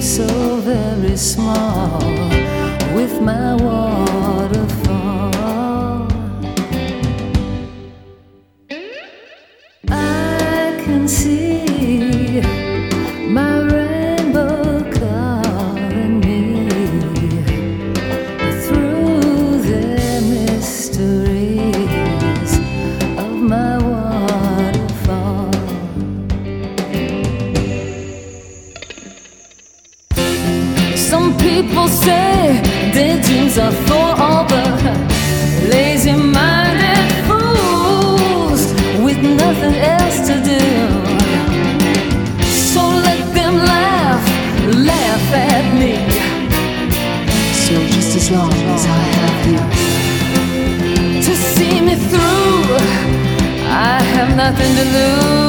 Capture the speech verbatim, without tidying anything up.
so very small with my waterfall. I can see my rainbow calling me through the mysteries of my waterfall. Some people say their dreams are for all the lazy-minded fools with nothing else to do. So let them laugh, laugh at me. So just as long as I have you to see me through, I have nothing to lose.